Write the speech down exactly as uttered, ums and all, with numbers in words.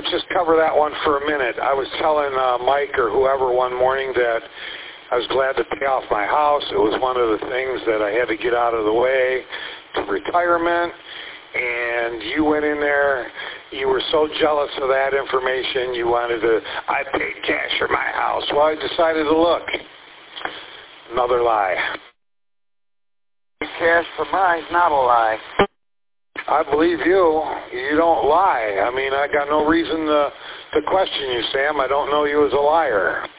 let's just cover that one for a minute. I was telling uh, Mike or whoever one morning that I was glad to pay off my house. It was one of the things that I had to get out of the way to retirement. And you went in there, you were so jealous of that information, you wanted to, I paid cash for my house. Well, I decided to look. Another lie. Cash for mine's not a lie. I believe you. You don't lie. I mean, I got no reason to, to question you, Sam. I don't know you as a liar.